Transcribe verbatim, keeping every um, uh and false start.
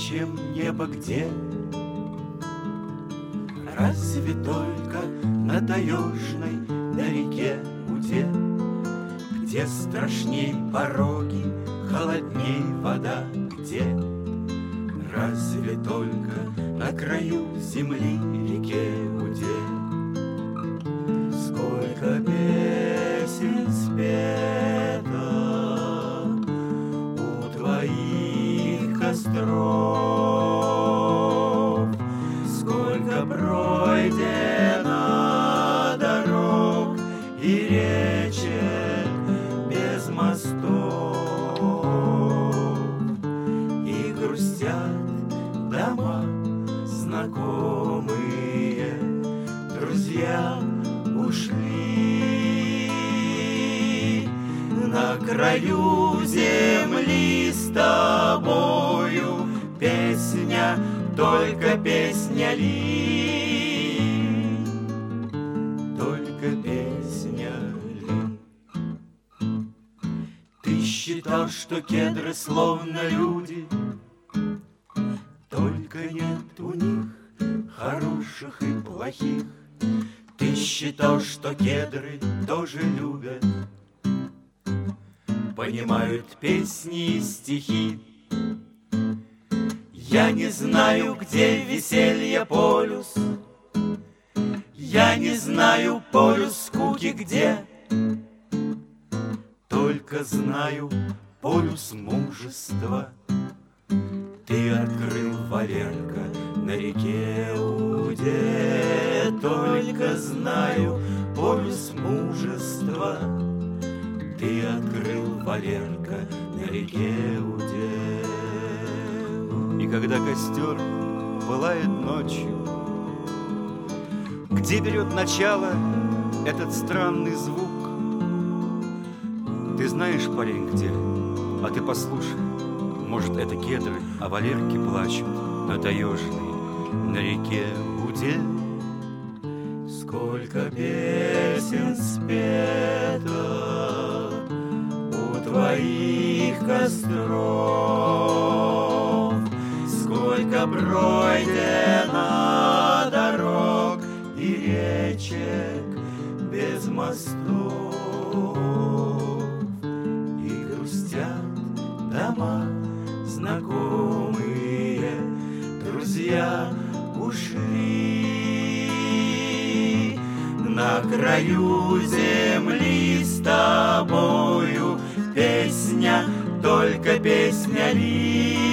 чем небо где? Разве только на таежной, на реке Уде, где страшней пороги, холодней вода, где? Разве только на краю земли, реке Уде. Сколько песен спето у твоих костров, сколько пройдено дорог и речек без мостов, и грустят дома знакомые, друзья ушли. На краю земли с тобою песня, только песня ли, только песня ли. Ты считал, что кедры словно люди, только нет у них хороших и плохих. Ты считал, что кедры тоже любят, понимают песни и стихи. Я не знаю, где веселье полюс, я не знаю полюс скуки где, только знаю полюс мужества. Ты открыл, Валерка, на реке Уде, только знаю полюс мужества. Ты открыл, Валерка, на реке Уде. И когда костер пылает ночью, где берет начало этот странный звук? Ты знаешь, парень, где? А ты послушай, может, это кедры, а Валерки плачут на таежной, на реке Уде. Сколько песен спето у твоих костров, сколько пройдено дорог и речек без мостов, и грустят дома знакомые, друзья ушли. На краю земли с тобою песня, только песня ли,